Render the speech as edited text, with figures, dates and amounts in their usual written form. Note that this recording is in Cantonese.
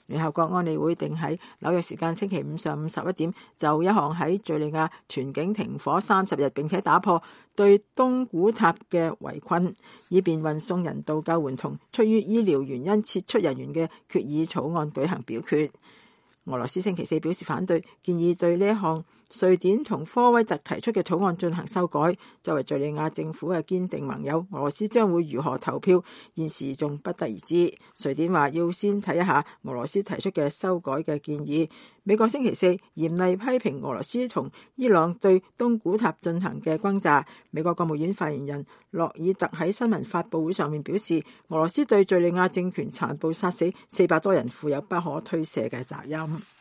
聯合國安理會定喺紐約時間星期五上午11點就一項喺敘利亞全境停火30日並且打破對東古塔嘅圍困，以便運送人道救援同出於醫療原因撤出人員嘅決議草案舉行表決。俄羅斯星期四表示反對，建議對呢一項瑞典同科威特提出嘅草案進行修改。作為敘利亞政府嘅堅定盟友，俄羅斯將會如何投票，現時仲不得而知。瑞典話要先睇一下俄羅斯提出嘅修改嘅建議。美國星期四嚴厲批評俄羅斯同伊朗對東古塔進行嘅轟炸。美國國務院發言人洛爾特喺新聞發佈會上面表示，俄羅斯對敘利亞政權殘暴殺死400多人負有不可推卸嘅責任。